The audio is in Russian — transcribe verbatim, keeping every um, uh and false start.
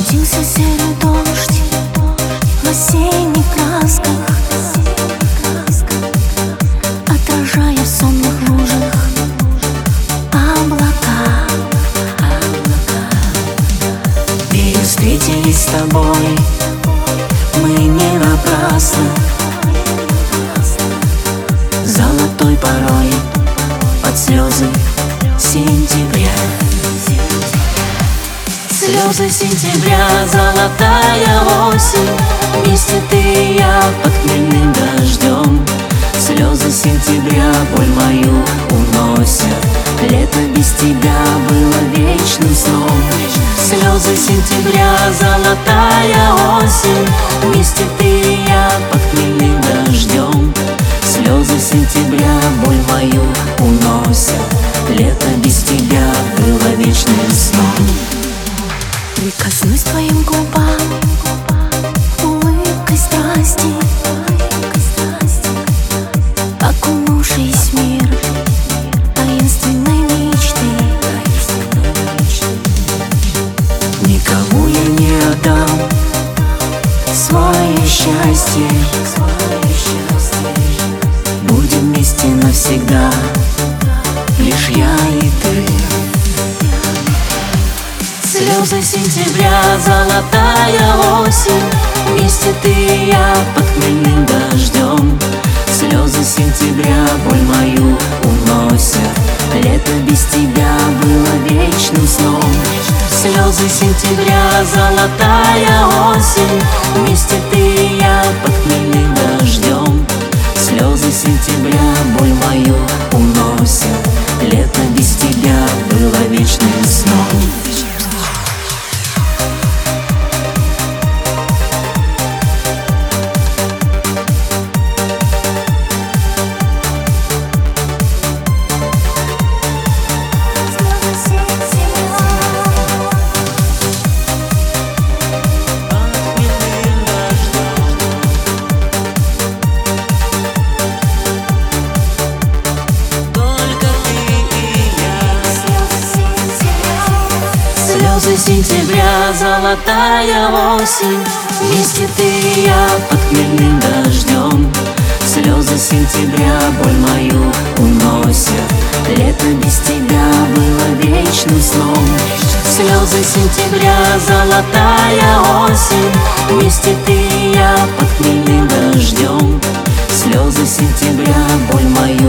Пробудился серый дождь в осенних красках, отражая в сонных лужах облака. И встретились с тобой мы не напрасно, золотой порой под слезы сентября. Слезы сентября, золотая осень, вместе ты и я под хмельным дождем. Слезы сентября боль мою уносят, лето без тебя было вечным сном. Слезы сентября, золотая осень, вместе ты и я под хмельным дождем. Слезы сентября боль мою уносят, лето без тебя было вечным сном. Прикоснусь к твоим губам улыбкой страсти, окунувшись в мир таинственной мечты. Никому я не отдам свое счастье, будем вместе навсегда, лишь я и ты. Слезы сентября, золотая осень, вместе ты и я под хмельным дождем. Слезы сентября боль мою уносят, лето без тебя было вечным сном. Слезы сентября, золотая осень, вместе ты и я под хмельным дождем. Слезы сентября боль мою уносят, лето без тебя было вечным сном. Слезы сентября, золотая осень, вместе ты и я под хмельным дождем. Слезы сентября боль мою уносят, лето без тебя было вечным сном. Слезы сентября, золотая осень, вместе ты и я под хмельным дождем. Слезы сентября боль мою